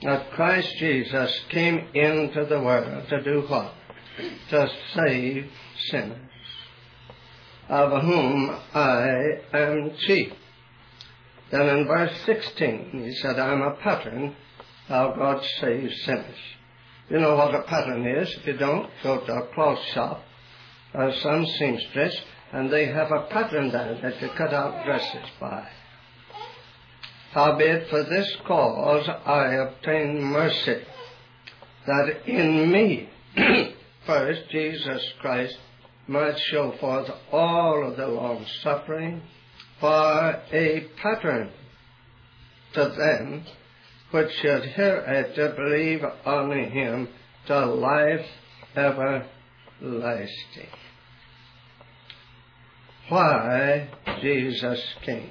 that Christ Jesus came into the world to do what? To save sinners, of whom I am chief. Then in verse 16 he said, I'm a pattern how God saves sinners. You know what a pattern is? If you don't, go to a cloth shop or some seamstress, and they have a pattern there that you cut out dresses by. Howbeit for this cause I obtain mercy, that in me first Jesus Christ might show forth all of the long suffering for a pattern to them which should hereafter believe on him to life everlasting. Why Jesus came?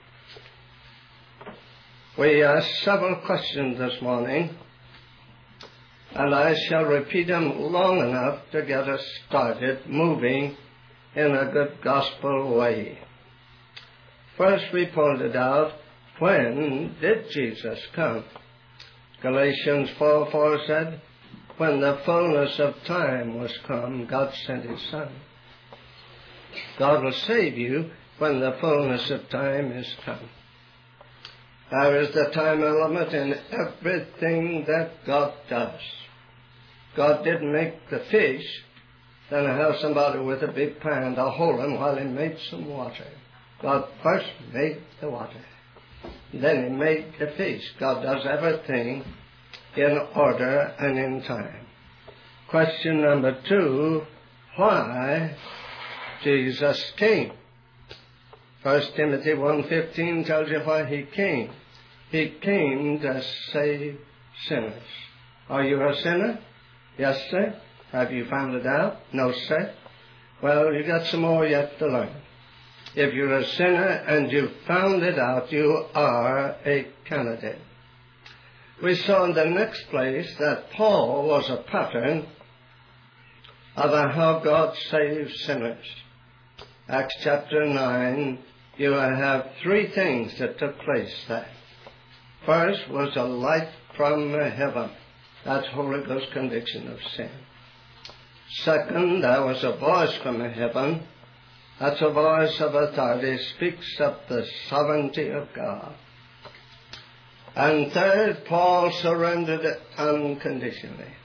We asked several questions this morning, and I shall repeat them long enough to get us started moving in a good gospel way. First, we pointed out, when did Jesus come? Galatians 4:4 said, when the fullness of time was come, God sent his Son. God will save you when the fullness of time is come. There is the time element in everything that God does. God didn't make the fish, then have somebody with a big pan to hold him while he made some water. God first made the water. Then he made the fish. God does everything in order and in time. Question number 2, why Jesus came? 1 Timothy 1:15 tells you why he came. He came to save sinners. Are you a sinner? Yes, sir. Have you found it out? No, sir. Well, you got some more yet to learn. If you're a sinner and you've found it out, you are a candidate. We saw in the next place that Paul was a pattern of how God saves sinners. Acts chapter 9, you have 3 things that took place there. First was a light from heaven. That's Holy Ghost conviction of sin. Second, there was a voice from heaven. That's a voice of authority, speaks of the sovereignty of God. And third, Paul surrendered unconditionally.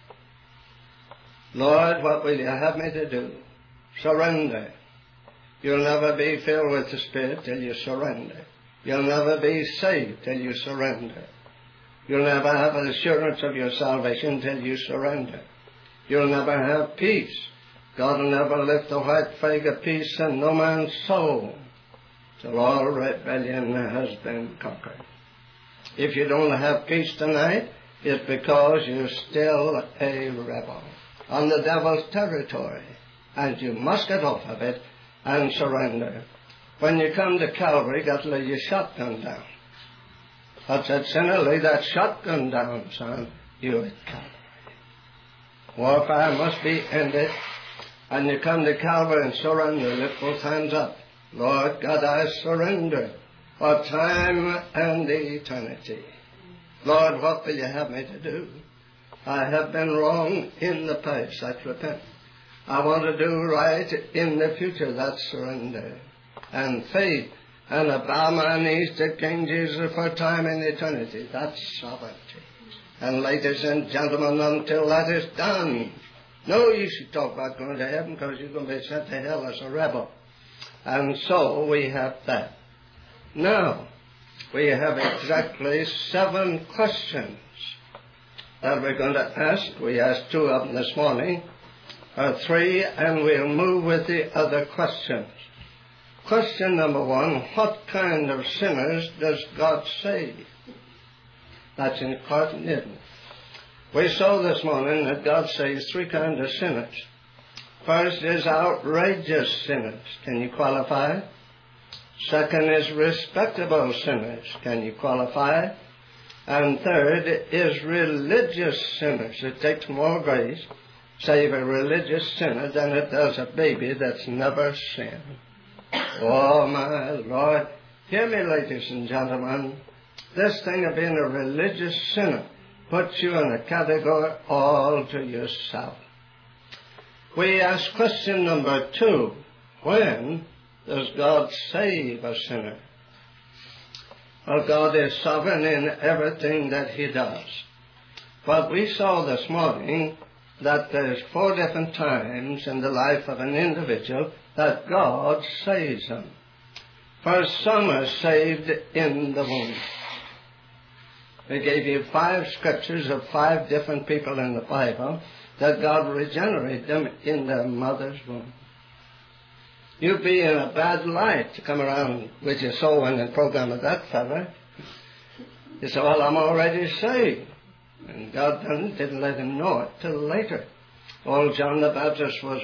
Lord, what will you have me to do? Surrender. You'll never be filled with the Spirit till you surrender. You'll never be saved till you surrender. You'll never have an assurance of your salvation till you surrender. You'll never have peace. God will never lift the white flag of peace in no man's soul till all rebellion has been conquered. If you don't have peace tonight, it's because you're still a rebel on the devil's territory, and you must get off of it and surrender. When you come to Calvary, you got to lay your shotgun down. I said, sinner, lay that shotgun down, son. You're at Calvary. Warfare must be ended. And you come to Calvary and surrender. Lift both hands up. Lord God, I surrender for time and eternity. Lord, what will you have me to do? I have been wrong in the past. That's repent. I want to do right in the future. That's surrender. And faith. And I bow my knees to King Jesus for time and eternity. That's sovereignty. And ladies and gentlemen, until that is done, no use you talk about going to heaven, because you're going to be sent to hell as a rebel. And so we have that. Now, we have exactly 7 questions that we're going to ask. We asked 2 of them this morning, 3, and we'll move with the other questions. Question number 1, what kind of sinners does God save? That's important, isn't it? We saw this morning that God saves 3 kinds of sinners. First is outrageous sinners. Can you qualify? Second is respectable sinners. Can you qualify? And third is religious sinners. It takes more grace to save a religious sinner than it does a baby that's never sinned. Oh, my Lord. Hear me, ladies and gentlemen. This thing of being a religious sinner puts you in a category all to yourself. We ask question number 2, when does God save a sinner? Well, God is sovereign in everything that He does. But we saw this morning that there's 4 different times in the life of an individual that God saves them. First, some are saved in the womb. We gave you 5 scriptures of 5 different people in the Bible that God regenerated them in their mother's womb. You'd be in a bad light to come around with your soul winning program of that fella. You say, well, I'm already saved. And God didn't let him know it till later. Old John the Baptist was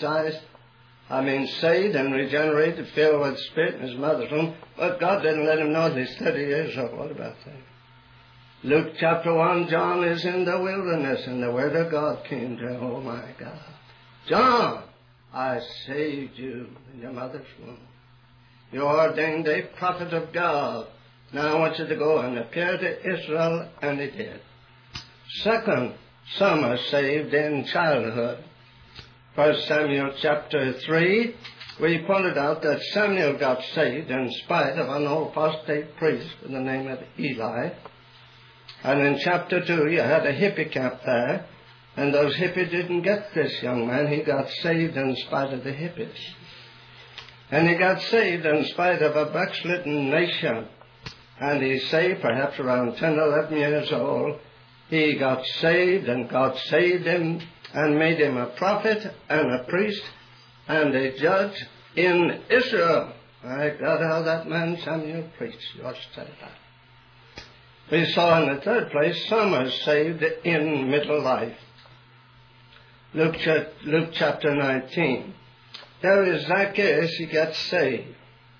saved and regenerated, filled with Spirit in his mother's womb, but God didn't let him know it. He's 30 years old. What about that? Luke chapter 1, John is in the wilderness, and the word of God came to him. Oh my God. John, I saved you in your mother's womb. You ordained a prophet of God. Now I want you to go and appear to Israel, and he did. Second, some are saved in childhood. 1 Samuel chapter 3, we pointed out that Samuel got saved in spite of an old apostate priest by the name of Eli. And in chapter 2, you had a hippie camp there, and those hippies didn't get this young man. He got saved in spite of the hippies. And he got saved in spite of a backslidden nation. And he's saved perhaps around 10, 11 years old. He got saved, and God saved him and made him a prophet and a priest and a judge in Israel. My God, how that man Samuel preached. You ought to say that. We saw in the third place, some are saved in middle life. Luke chapter 19. There is Zacchaeus, he gets saved.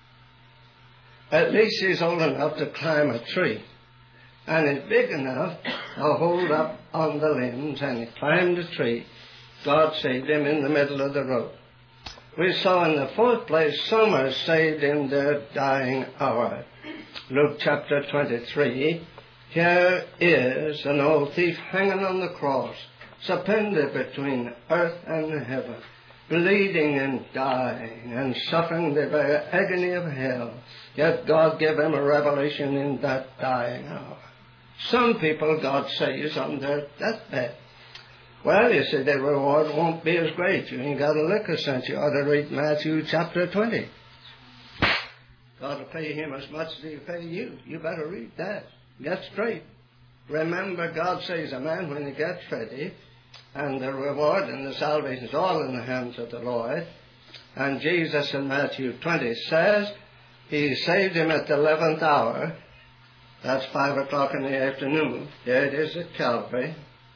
At least he's old enough to climb a tree. And he's big enough to hold up on the limbs, and he climbed the tree. God saved him in the middle of the road. We saw in the fourth place, some are saved in their dying hour. Luke chapter 23. Here is an old thief hanging on the cross, suspended between earth and heaven, bleeding and dying and suffering the very agony of hell. Yet God gave him a revelation in that dying hour. Some people God saves on their deathbed. Well, you see, the reward won't be as great. You ain't got a liquor cent. You ought to read Matthew chapter 20. God will pay him as much as he'll pay you. You better read that. Get straight. Remember, God saves a man when he gets ready, and the reward and the salvation is all in the hands of the Lord. And Jesus in Matthew 20 says he saved him at the 11th hour. That's 5 o'clock in the afternoon. There it is at Calvary.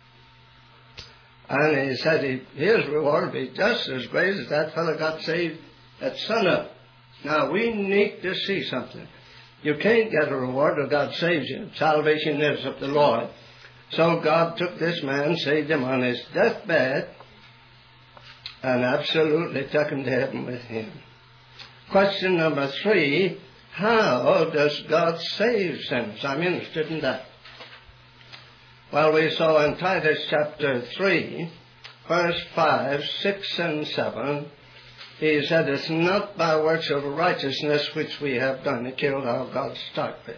And he said his reward would be just as great as that fellow got saved at sunup. Now, we need to see something. You can't get a reward till God saves you. Salvation is of the Lord. So God took this man, saved him on his deathbed, and absolutely took him to heaven with him. Question number 3, how does God save sinners? I'm interested in that. Well, we saw in Titus chapter 3, verse 5, 6, and 7, he said, it's not by works of righteousness which we have done. He killed our God to start with.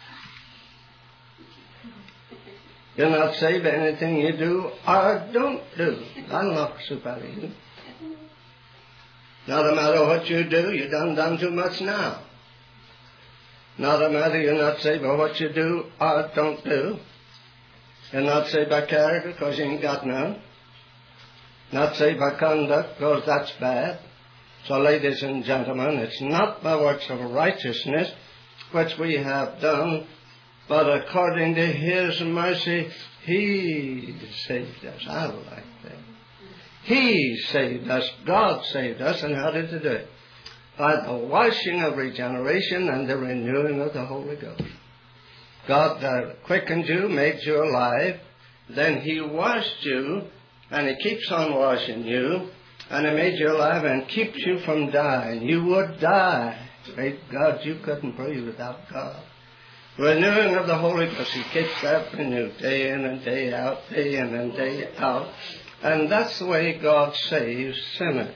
You're not saved by anything you do or don't do. That'll knock the soup out of you. Not a matter what you do, you done too much now. Not a matter you're not saved by what you do or don't do. You're not saved by character because you ain't got none. Not saved by conduct because that's bad. So, ladies and gentlemen, it's not by works of righteousness which we have done, but according to His mercy, He saved us. I like that. He saved us. God saved us. And how did He do it? By the washing of regeneration and the renewing of the Holy Ghost. God quickened you, made you alive. Then He washed you, and He keeps on washing you. And He made you alive and keeps you from dying. You would die. Great God, you couldn't breathe without God. Renewing of the Holy Ghost. He keeps that renewed day in and day out, day in and day out. And that's the way God saves sinners.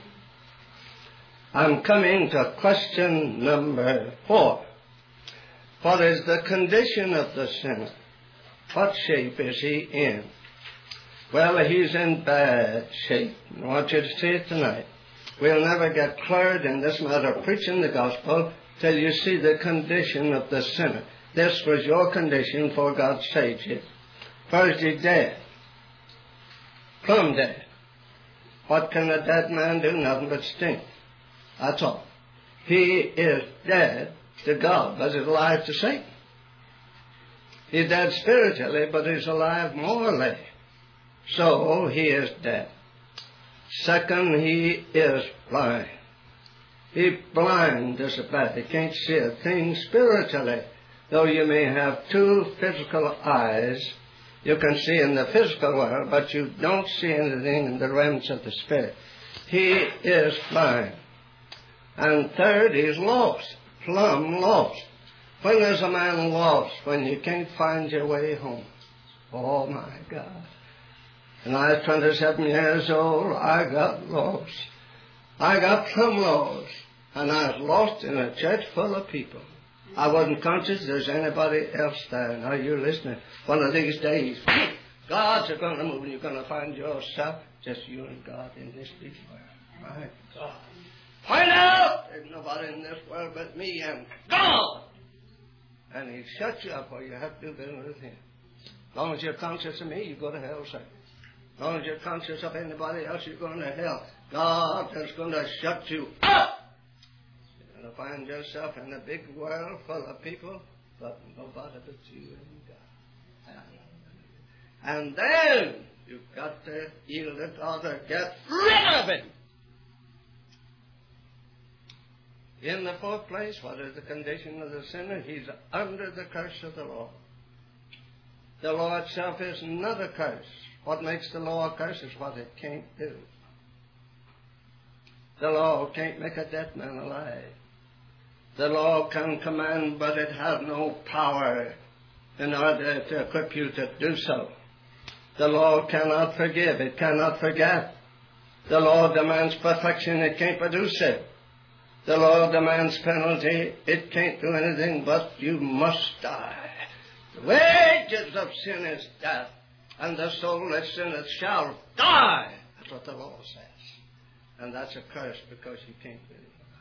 I'm coming to question number 4. What is the condition of the sinner? What shape is he in? Well, he's in bad shape. I want you to see it tonight. We'll never get cleared in this matter of preaching the gospel till you see the condition of the sinner. This was your condition before God saved you. First, he's dead. Plumb dead. What can a dead man do? Nothing but stink. That's all. He is dead to God, but he's alive to Satan. He's dead spiritually, but he's alive morally. So he is dead. Second, he is blind. He's blind as a bat. He can't see a thing spiritually. Though you may have 2 physical eyes, you can see in the physical world, but you don't see anything in the realms of the spirit. He is blind. And third, he's lost. Plumb lost. When is a man lost? When you can't find your way home. Oh my God. When I was 27 years old, I got lost. I got plumb lost. And I was lost in a church full of people. I wasn't conscious there's anybody else there. Now you're listening. One of these days, God's going to move and you're going to find yourself, just you and God in this big world. My God. Find out there's nobody in this world but me and God. And he shuts you up or you have to do business with him. As long as you're conscious of me, you go to hell, sir. As long as you're conscious of anybody else, you're going to hell. God is going to shut you up. You're going to find yourself in a big world full of people, but nobody but you and God. And then you've got to yield to God or get rid of him. In the 4th place, what is the condition of the sinner? He's under the curse of the law. The law itself is not a curse. What makes the law a curse is what it can't do. The law can't make a dead man alive. The law can command, but it has no power in order to equip you to do so. The law cannot forgive. It cannot forget. The law demands perfection. It can't produce it. The law demands penalty. It can't do anything but you must die. The wages of sin is death, and the soul that sinneth shall die. That's what the law says. And that's a curse because you can't do it.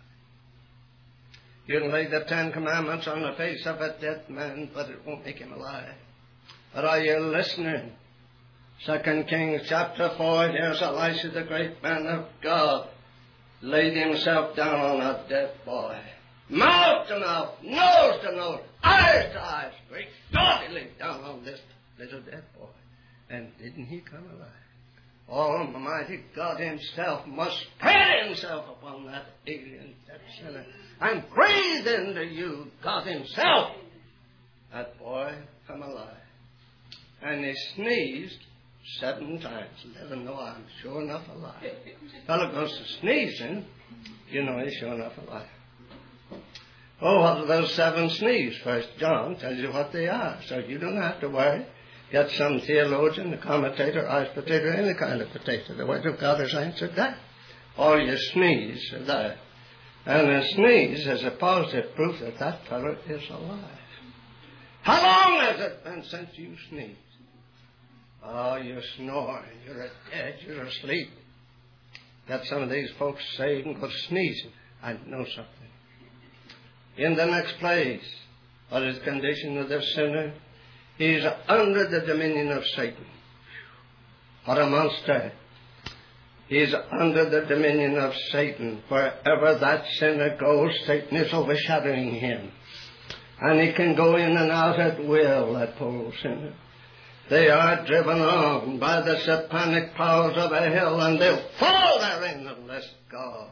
You can lay the 10 Commandments on the face of a dead man, but it won't make him alive. But are you listening? 2 Kings chapter 4, here's Elisha, the great man of God, laid himself down on a dead boy. Mouth to mouth, nose to nose, eyes to eyes. Great God, he laid down on this little dead boy. And didn't he come alive? Almighty God himself must spread himself upon that alien, that sinner, and breathe into you, God himself. That boy come alive. And he sneezed 7 times. Let him know I'm sure enough alive. Fellow goes to sneezing, you know he's sure enough alive. Oh, what are those 7 sneezes? First John tells you what they are, so you don't have to worry. Get some theologian, a commentator, ice potato, any kind of potato. The Word of God has answered that. All your sneeze are there. And a sneeze is a positive proof that that fellow is alive. How long has it been since you sneezed? Oh, you're snoring, you're dead, you're asleep. Got some of these folks saved and go sneezing. I know something. In the next place, what is the condition of the sinner? He's under the dominion of Satan. What a monster. He's under the dominion of Satan. Wherever that sinner goes, Satan is overshadowing him. And he can go in and out at will, that poor sinner. They are driven on by the satanic powers of hell, and they'll fall therein unless God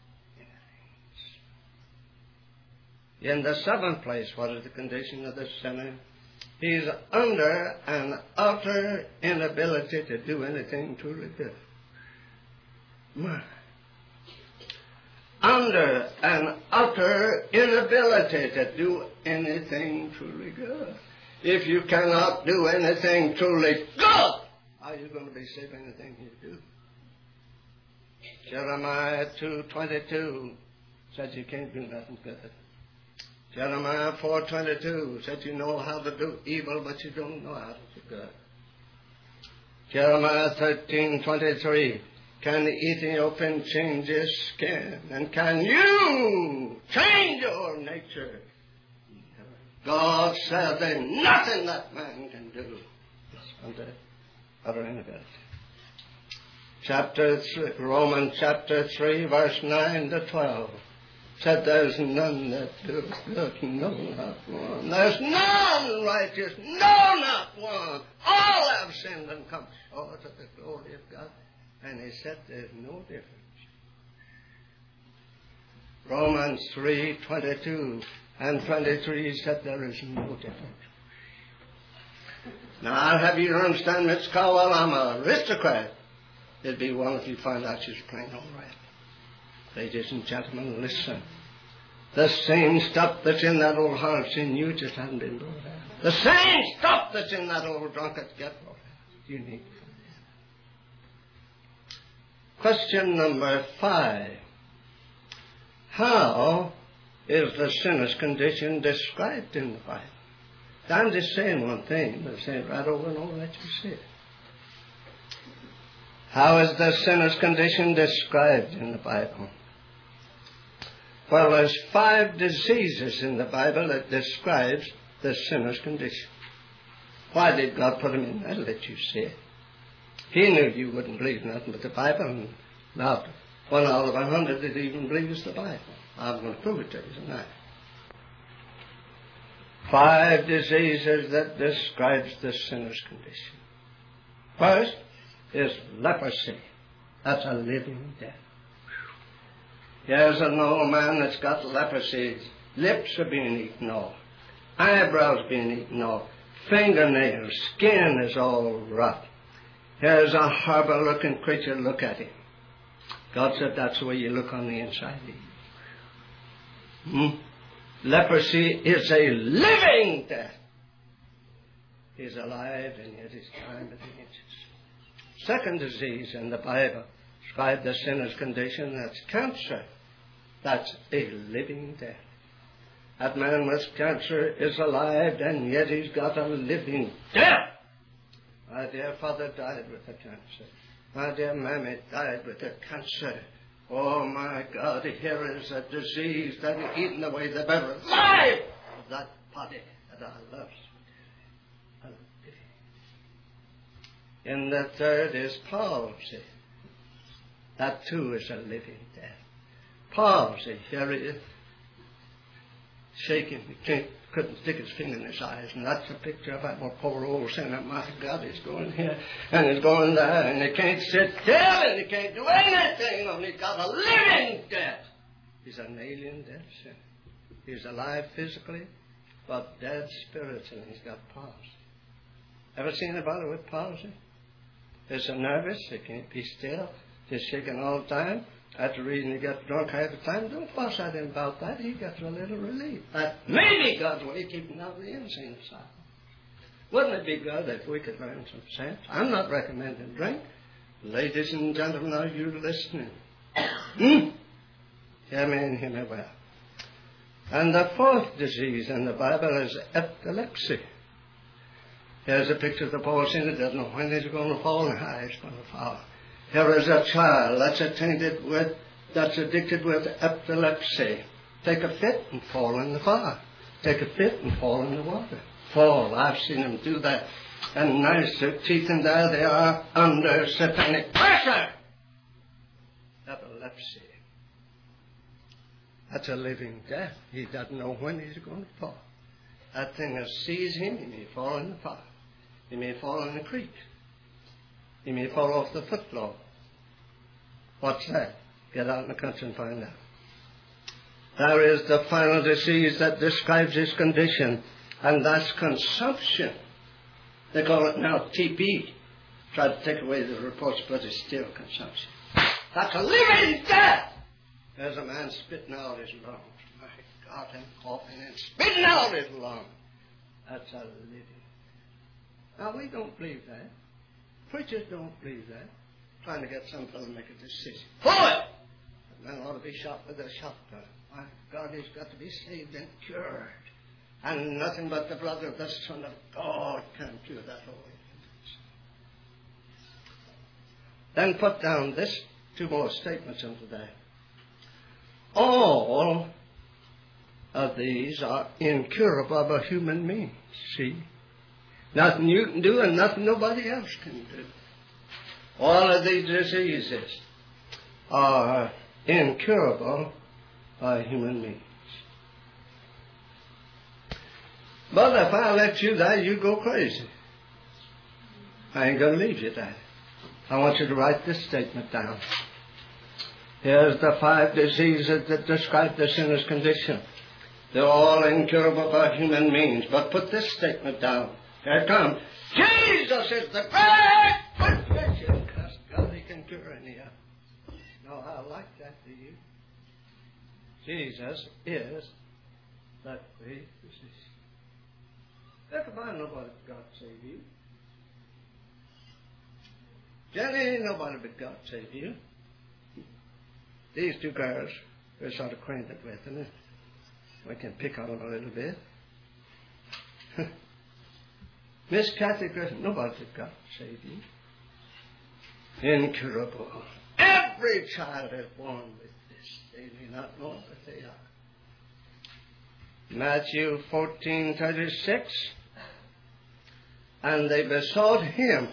intervenes. In the 7th place, what is the condition of the sinner? He's under an utter inability to do anything truly good. under an utter inability to do anything truly good. If you cannot do anything truly good, how are you going to be safe in anything you do? Jeremiah 2:22 said you can't do nothing good. Jeremiah 4:22 said you know how to do evil, but you don't know how to do good. Jeremiah 13:23, can the Ethiopian change his skin? And can you change your nature? God said there's nothing that man can do. It's under utter inability. Romans chapter 3, verse 9 to 12. Said there's none that doeth good, no, not one. There's none righteous, no, not one. All have sinned and come short of the glory of God. And he said there's no difference. Romans 3:22 and 23 said there is no difference. Now I'll have you understand, Miss Caldwell, I'm an aristocrat. It'd be one if you find out she's plain all right. Ladies and gentlemen, listen. The same stuff that's in that old house in you just hasn't been brought out. The same stuff that's in that old drunkard get brought out. You need to find out. Question number 5. How is the sinner's condition described in the Bible? I'm just saying one thing, but say it right over and over that you see it. How is the sinner's condition described in the Bible? Well, there's 5 diseases in the Bible that describes the sinner's condition. Why did God put them in? I'll let you see it. He knew you wouldn't believe nothing but the Bible, and about 1 out of 100 that even believes the Bible. I'm going to prove it to you tonight. 5 diseases that describes the sinner's condition. First is leprosy. That's a living death. Here's an old man that's got leprosy. His lips are being eaten off. Eyebrows being eaten off. Fingernails. Skin is all rough. Here's a horrible-looking creature. Look at him. God said that's the way you look on the inside of you. Leprosy is a living death. He's alive and yet he's time of the inches. Second disease in the Bible described the sinner's condition, that's cancer. That's a living death. That man with cancer is alive and yet he's got a living death. My dear father died with the cancer. My dear mammy died with the cancer. Oh my God, here is a disease that has eaten away the very life of that body that I love. And the third is palsy. That too is a living death. Palsy, here he is, shaking. He couldn't stick his finger in his eyes, and that's a picture of that poor old sinner. My God, he's going here and he's going there, and he can't sit still and he can't do anything, only he's got a living death. He's an alien dead sinner. He's alive physically, but dead spiritually. He's got palsy. Ever seen anybody with palsy? They're so nervous, they can't be still. They're shaking all the time. That's the reason he gets drunk half the time. Don't fuss at him about that. He gets a little relief. That may be God's way of keeping out the insane asylum. Wouldn't it be good if we could learn some sense? I'm not recommending drink. Ladies and gentlemen, are you listening? Hear me and hear me well. And the fourth disease in the Bible is epilepsy. Here's a picture of the poor sinner that doesn't know when he's going to fall and how he's going to fall. Here is a child that's addicted with epilepsy. Take a fit and fall in the fire. Take a fit and fall in the water. Fall. I've seen them do that. And nice, their teeth in there, they are under satanic pressure. Epilepsy. That's a living death. He doesn't know when he's going to fall. That thing will seize him. He may fall in the fire. He may fall in the creek. He may fall off the football. What's that? Get out in the country and find out. There is the final disease that describes his condition, and that's consumption. They call it now TB. Try to take away the reports, but it's still consumption. That's a living death. There's a man spitting out his lungs. My God, and coughing and spitting out his lungs. That's a living. Now, we don't believe that. Preachers don't believe that. Trying to get some fellow to make a decision. Pull it! The man ought to be shot with a shotgun. My God, he's got to be saved and cured. And nothing but the blood of the Son of God can cure that away. Then put down this, two more statements into that. All of these are incurable by human means, see? Nothing you can do and nothing nobody else can do. All of these diseases are incurable by human means. But if I let you die, you go crazy. I ain't going to leave you there. I want you to write this statement down. Here's the 5 diseases that describe the sinner's condition. They're all incurable by human means. But put this statement down. Here it comes. Jesus is the great physician. Because God, he can cure any of them. No, I like that, do you? Jesus is the great physician. Look, if I know what God save you. Jenny, nobody but God save you. These 2 girls we're sort of acquainted with, and we can pick on them a little bit. Miss Kathy Griffin, nobody but God save you. Incurable. Every child is born with this. They may not know it, but they are. Matthew 14:36. And they besought him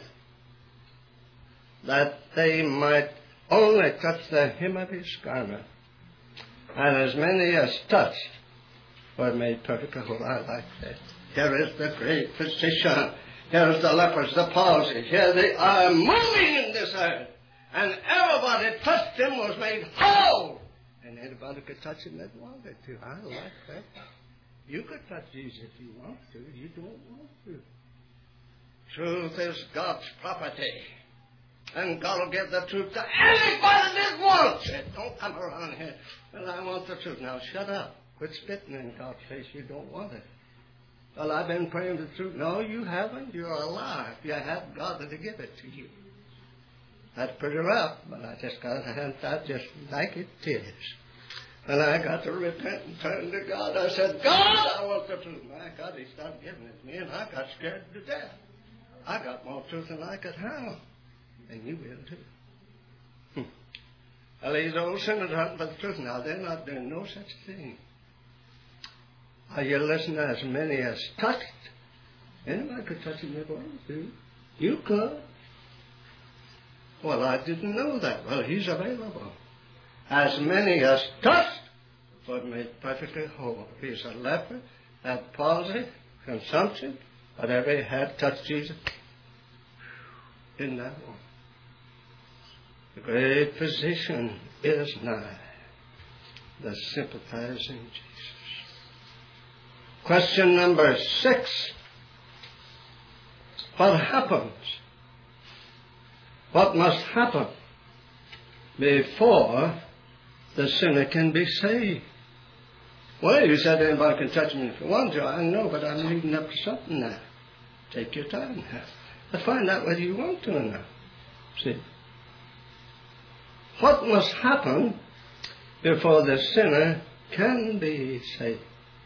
that they might only touch the hem of his garment. And as many as touched were made perfectly whole. I like that. Here is the great physician. Here is the lepers, the palsy. Here they are moving in this earth. And everybody touched him was made whole. And anybody could touch him that wanted to. I like that. You could touch Jesus if you want to. You don't want to. Truth is God's property. And God will give the truth to anybody that wants it. Don't come around here. Well, I want the truth. Now, shut up. Quit spitting in God's face. You don't want it. Well, I've been praying the truth. No, you haven't. You're alive. You have God to give it to you. That's pretty rough, but I just got to hand that just like it is. And I got to repent and turn to God. I said, God, I want the truth. My God, he started giving it to me, and I got scared to death. I got more truth than I could handle. And you will too. Well, these old sinners are hunting for the truth now. They're not doing no such thing. Are you listening? As many as touched? Anybody could touch him if they wanted to. You could. Well, I didn't know that. Well, he's available. As many as touched were made perfectly whole. If he's a leper, had palsy, consumption, whatever he had touched Jesus, in that one. The great physician is nigh, the sympathizing Jesus. Question number 6. What happens? What must happen before the sinner can be saved? Well, you said anybody can touch me if you want to. I know, but I'm leading up to something now. Take your time now. But find out whether you want to or not. See? What must happen before the sinner can be saved?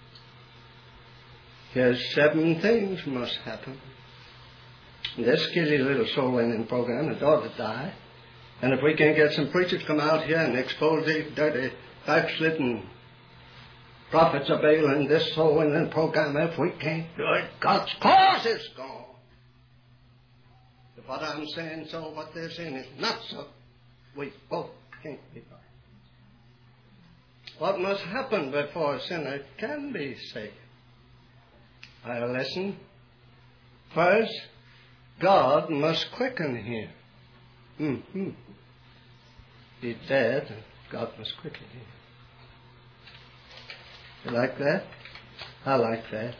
Here's 7 things must happen. This killy little soul winning program is ought to die. And if we can get some preachers to come out here and expose these dirty, backslidden prophets of Baal in this soul winning program, if we can't do it, God's cause is gone. If what I'm saying so, what they're saying is not so, we both can't be right. What must happen before a sinner can be saved? I'll listen. First, God must quicken him. He's dead, and God must quicken him. You like that? I like that.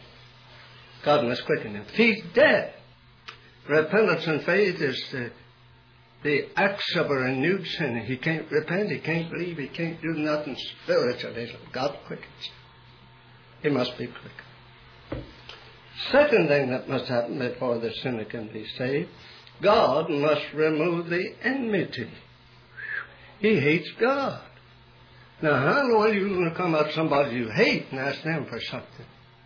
God must quicken him. If he's dead, repentance and faith is the acts of a renewed sinner. He can't repent, he can't believe, he can't do nothing spiritually. God quickens him. He must be quick. Second thing that must happen before the sinner can be saved, God must remove the enmity. He hates God. Now, how in the world are you going to come up to somebody you hate and ask them for something?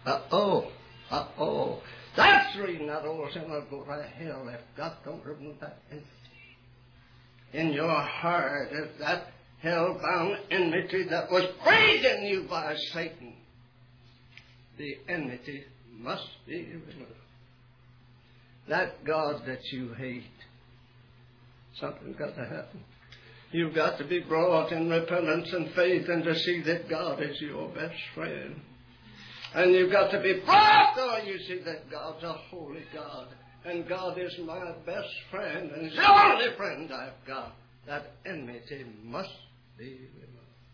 That's the reason that old sinner will go to hell if God don't remove that enmity. In your heart is that hell-bound enmity that was breathed in you by Satan. The enmity must be removed. That God that you hate, something's got to happen. You've got to be brought in repentance and faith and to see that God is your best friend. And you've got to be brought though you see that God's a holy God. And God is my best friend and He's the only friend I've got. That enmity must be removed.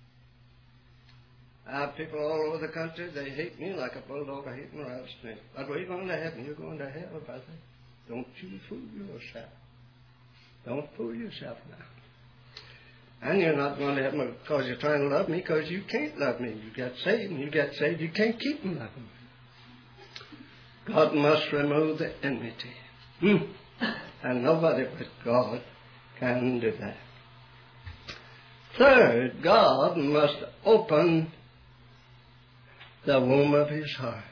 I have people all over the country, they hate me like a bulldog hating a rattlesnake. But we're going to heaven, you're going to hell, brother. Don't you fool yourself. Don't fool yourself now. And you're not going to heaven because you're trying to love me, because you can't love me. You get saved, and you get saved, you can't keep from loving me. God must remove the enmity. And nobody but God can do that. Third, God must open the womb of his heart.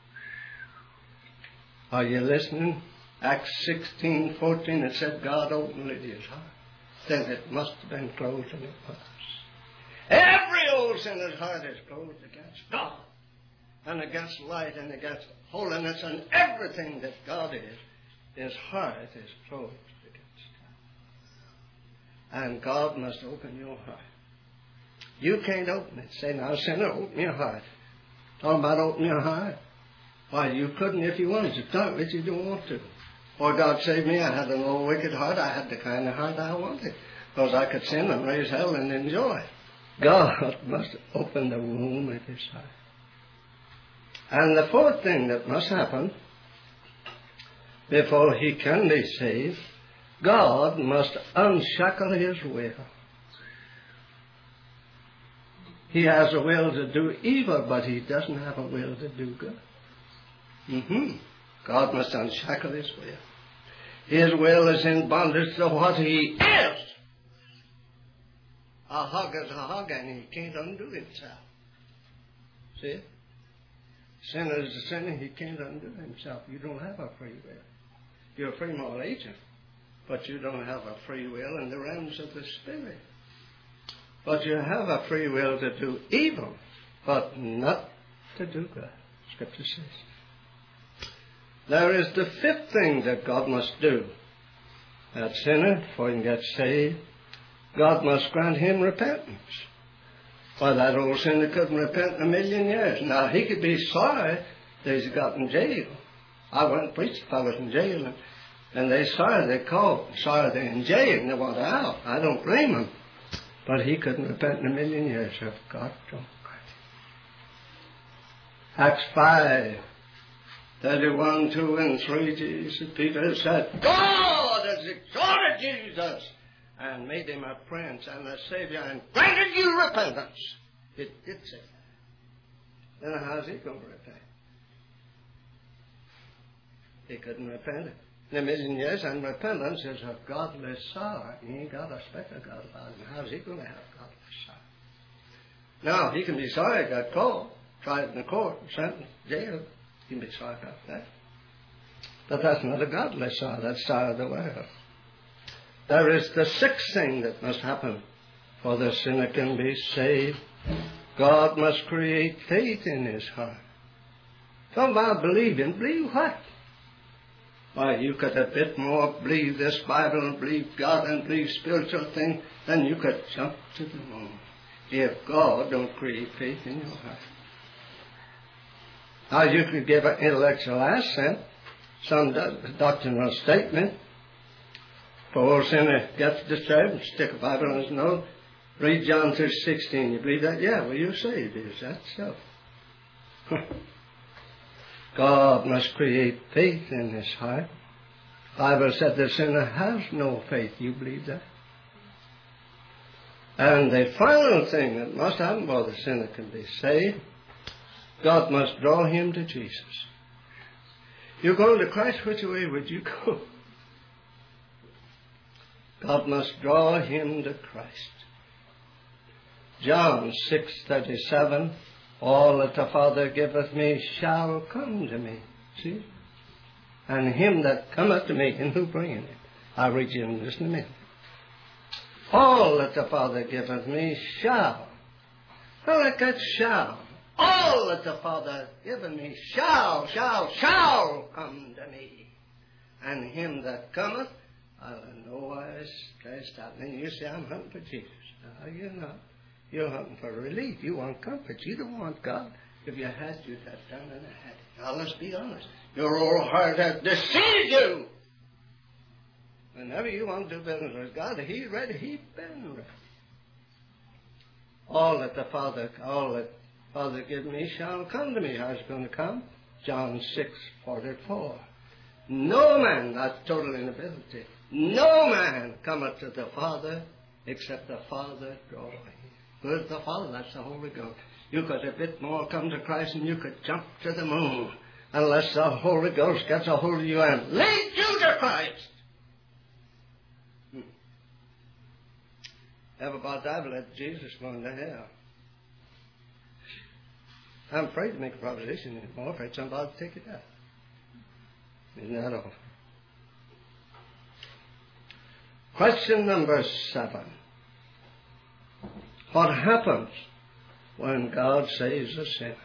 Are you listening? Acts 16:14, it said God opened his heart. Then it must have been closed, and it was. Every old sinner's heart is closed against God and against light and against holiness and everything that God is. His heart is closed against God. And God must open your heart. You can't open it. Say, now, sinner, open your heart. Talking about open your heart. Why, you couldn't if you wanted to. Don't, but you don't want to. Or God saved me, I had an old wicked heart. I had the kind of heart I wanted. Because I could sin and raise hell and enjoy. God must open the womb of his heart. And the fourth thing that must happen before he can be saved, God must unshackle his will. He has a will to do evil, but he doesn't have a will to do good. God must unshackle his will. His will is in bondage to what he is. A hog is a hog, and he can't undo himself. See? Sinner is a sinner, he can't undo himself. You don't have a free will. You're a free moral agent, but you don't have a free will in the realms of the Spirit. But you have a free will to do evil, but not to do good. Scripture says. There is the fifth thing that God must do. That sinner, before he can get saved, God must grant him repentance. Why, that old sinner couldn't repent in a million years. Now, he could be sorry that he's got in jail. I went and preached if I was in jail, and they sorry they called, sorry they're in jail and they want out. I don't blame them. But he couldn't repent in a million years if God don't grant him. Acts 5:31, 2, and 3, Jesus, Peter said, God has exalted Jesus and made him a prince and a savior and granted you repentance. It did say that. Then how's he going to repent? He couldn't repent in a million years, and repentance is a godless sorrow. He ain't got a speck of God about him. How's he going to have godless sorrow? Now, he can be sorry he got caught, tried in the court, sentenced, jailed. He can be sorry about that. But that's not a godless sorrow. That's sorrow of the world. There is the sixth thing that must happen for the sinner can be saved. God must create faith in his heart. Talk about believing. Believe what? Why, you could a bit more believe this Bible and believe God and believe spiritual things than you could jump to the moon if God don't create faith in your heart. Now, you could give an intellectual assent, some doctrinal statement. For a sinner gets disturbed, stick a Bible in his nose, read John 3:16. You believe that? Yeah, well, you're saved. Is that so? God must create faith in his heart. The Bible said the sinner has no faith. You believe that? And the final thing that must happen before the sinner can be saved, God must draw him to Jesus. You go to Christ, which way would you go? God must draw him to Christ. John 6:37, all that the Father giveth me shall come to me. See? And him that cometh to me, and who bringeth him? I'll read you in just a minute. All that the Father giveth me shall. I like that shall. All that the Father giveth me shall come to me. And him that cometh, I'll in no wise cast out. And you say, I'm hunting for Jesus. No, you're not. You're hunting for relief. You want comfort. You don't want God. If you had, you'd have done and had it. Now let's be honest. Your old heart has deceived you. Whenever you want to do business with God, He's ready. He's been ready. All that Father gives me shall come to me. How's it going to come? John 6:44. No man, that's total inability. No man cometh to the Father except the Father draw him. Who's the Father? That's the Holy Ghost. You could a bit more come to Christ and you could jump to the moon unless the Holy Ghost gets a hold of you and leads you to Christ. Everybody I've let Jesus go into hell. I'm afraid to make a proposition anymore. I'm afraid somebody will take it out. Isn't that all? Question number 7. What happens when God saves a sinner?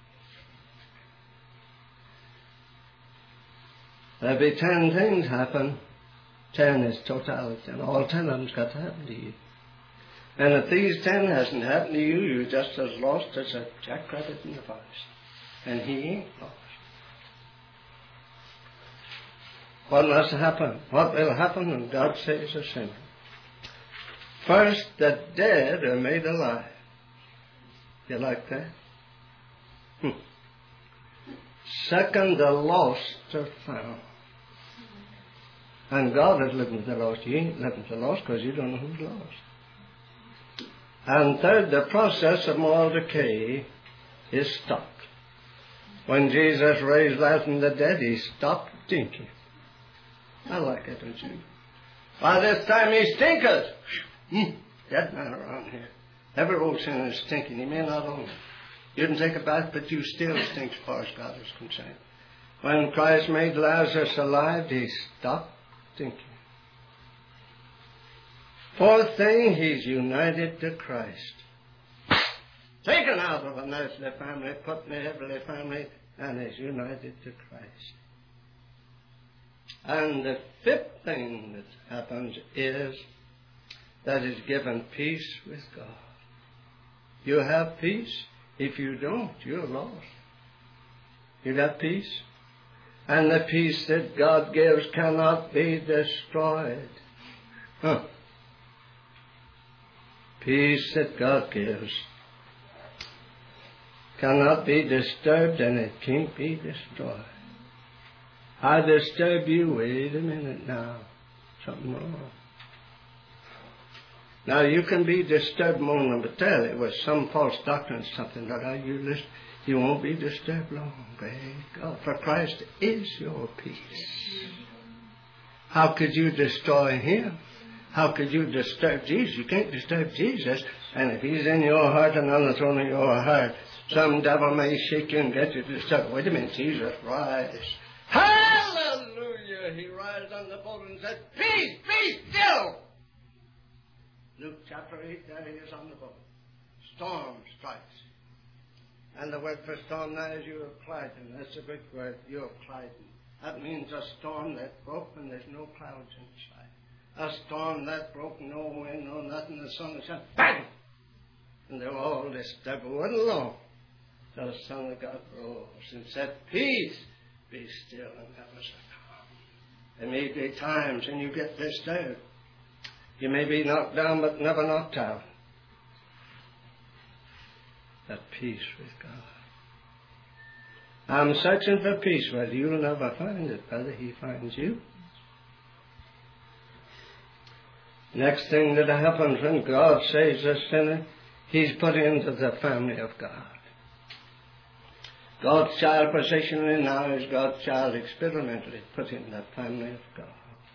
There'll be 10 things happen. 10 is totality, and all 10 of them's got to happen to you. And if these 10 hasn't happened to you, you're just as lost as a jackrabbit in the forest. And he ain't lost. What must happen? What will happen when God saves a sinner? First, the dead are made alive. You like that? Second, the lost are found. And God is looking for the lost. You ain't looking for the lost because you don't know who's lost. And third, the process of moral decay is stopped. When Jesus raised Lazarus from the dead, he stopped stinking. I like it, don't you? By this time he stinketh. Dead man around here. Every old sinner is stinking. He may not own it. You can take a bath, but you still stink as far as God is concerned. When Christ made Lazarus alive, he stopped stinking. Fourth thing, he's united to Christ. Taken out of an earthly family, put in a heavenly family, and is united to Christ. And the fifth thing that happens is that is given peace with God. You have peace. If you don't, you're lost. You got peace? And the peace that God gives cannot be destroyed. Peace that God gives cannot be disturbed, and it can't be destroyed. I disturb you. Wait a minute now. Something wrong. Now you can be disturbed momentarily with some false doctrine or something, but you won't be disturbed long. Praise God. For Christ is your peace. How could you destroy Him? How could you disturb Jesus? You can't disturb Jesus. And if He's in your heart and on the throne of your heart, some devil may shake you and get you disturbed. Wait a minute, Jesus rise. Hallelujah! He rised on the boat and said, Peace, be still! Luke chapter 8, there he is on the boat. Storm strikes. And the word for storm now is Euroclydon. That's a big word, Euroclydon. That means a storm that broke when there's no clouds inside. A storm that broke, no wind, no nothing, the sun was shut. Bang! And they were all disturbed. It wasn't long till the Son of God rose and said, Peace, be still, and that was a calm. There may be times when you get disturbed. You may be knocked down, but never knocked out. That peace with God. I'm searching for peace, but you'll never find it, brother. He finds you. Next thing that happens when God saves a sinner, he's put into the family of God. God's child positionally now is God's child experimentally put in the family of God.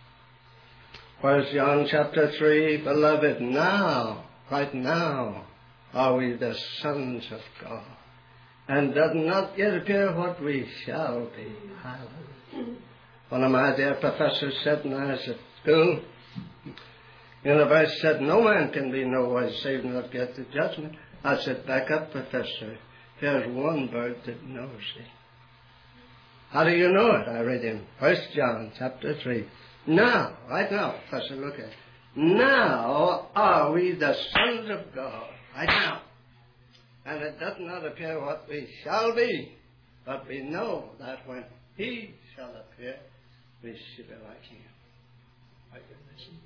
1 John chapter 3, beloved, now, right now, are we the sons of God. And does not yet appear what we shall be. Hallelujah. One of my dear professors said when I was at school, university said, no man can be no wise saved and not get the judgment. I said, back up, professor. Here's one bird that knows it. How do you know it? I read in 1 John chapter 3. Now, right now, professor, look at it. Now are we the sons of God. Right now. And it does not appear what we shall be, but we know that when he shall appear, we shall be like him. Are you listening?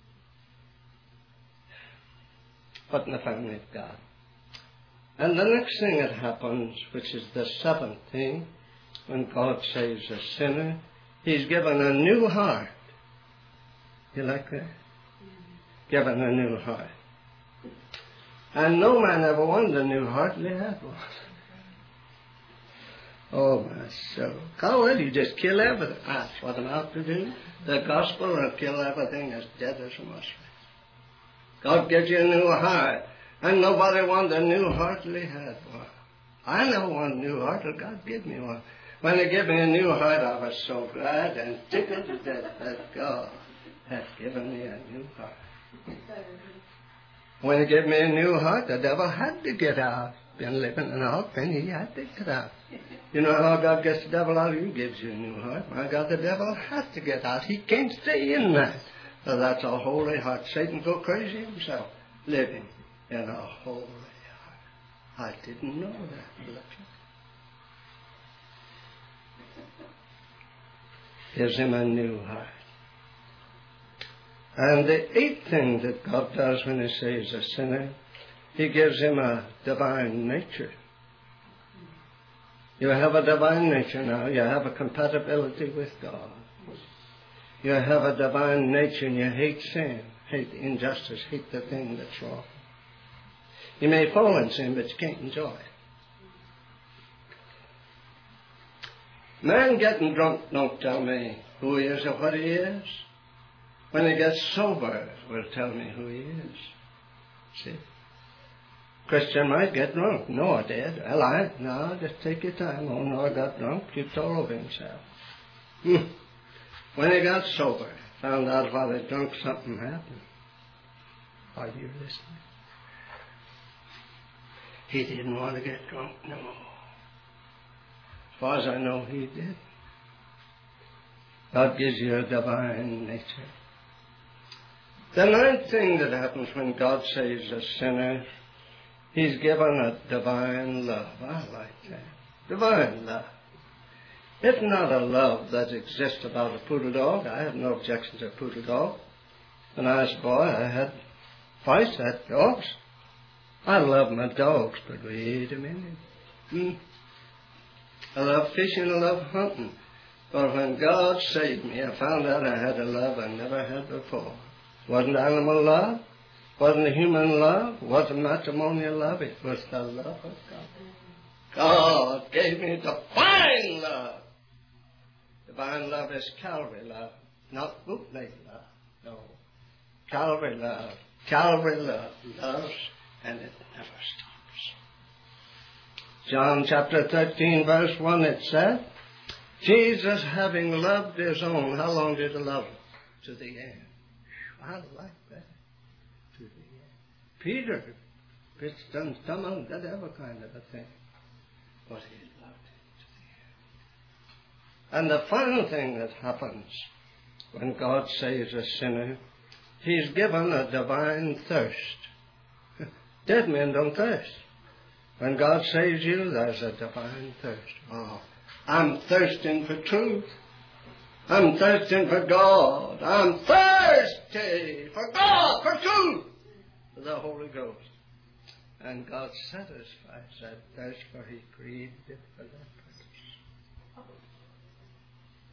But in the family of God. And the next thing that happens, which is the seventh thing, when God saves a sinner, he's given a new heart. You like that? Given a new heart. And no man ever wanted a new heart till he had one. Oh, my soul. God, you just kill everything. That's what I'm out to do. The gospel will kill everything as dead as a mushroom. God gives you a new heart. And nobody wanted a new heart till he had one. I never wanted a new heart till God gave me one. When he gave me a new heart, I was so glad and tickled to death that God had given me a new heart. When he gave me a new heart, the devil had to get out. Been living in a pen, he had to get out. You know how God gets the devil out? He gives you a new heart. My God, the devil has to get out. He can't stay in that. So that's a holy heart. Satan go crazy himself, living in a holy heart. I didn't know that. Look. Gives him a new heart. And the eighth thing that God does when he saves a sinner, he gives him a divine nature. You have a divine nature now. You have a compatibility with God. You have a divine nature and you hate sin, hate injustice, hate the thing that's wrong. You may fall in sin, but you can't enjoy it. Man getting drunk don't tell me who he is or what he is. When he gets sober, will tell me who he is. See? Christian might get drunk. Noah did. Well, no, just take your time. Oh, Noah got drunk, puked all over himself. When he got sober, found out while he drunk something happened. Are you listening? He didn't want to get drunk no more. As far as I know, he did. God gives you a divine nature. The ninth thing that happens when God saves a sinner, he's given a divine love. I like that. Divine love. It's not a love that exists about a poodle dog. I have no objection to a poodle dog. When I was a boy, I had fights, I had dogs. I love my dogs, but wait a minute. I love fishing, I love hunting. But when God saved me, I found out I had a love I never had before. Wasn't animal love, wasn't human love, wasn't matrimonial love, it was the love of God. God gave me divine love. Divine love is Calvary love, not bootleg love. No. Calvary love. Calvary love loves and it never stops. John chapter 13 verse 1 it said, Jesus having loved his own, how long did he love him? To the end. I like that. To the end. Peter, pitched some stomach, that ever kind of a thing. But he loved him to the end. And the final thing that happens when God saves a sinner, he's given a divine thirst. Dead men don't thirst. When God saves you, there's a divine thirst. Oh, I'm thirsting for truth. I'm thirsting for God. I'm thirsty for God, for truth, for the Holy Ghost. And God satisfies that thirst, for he created it for that purpose.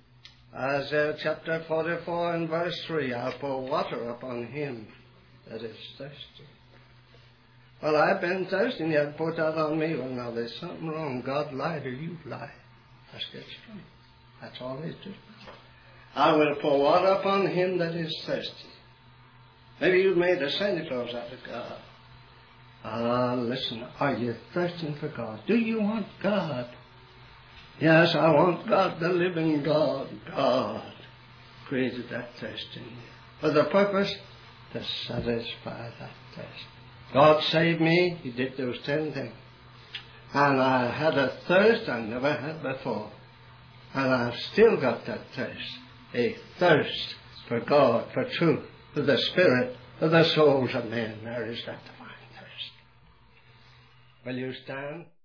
Isaiah chapter 44 and verse 3, I'll pour water upon him that is thirsty. Well, I've been thirsty and you have poured that on me. Well, now there's something wrong. God lied or you lied. Let's get straight. That's all it is. I will pour water upon him that is thirsty. Maybe you've made a Santa Claus out of God. Listen, are you thirsting for God? Do you want God? Yes, I want God, the living God. God created that thirst in you for the purpose to satisfy that thirst. God saved me. He did those 10 things. And I had a thirst I never had before. And I've still got that thirst. A thirst for God, for truth, for the Spirit, for the souls of men. There is that divine thirst. Will you stand?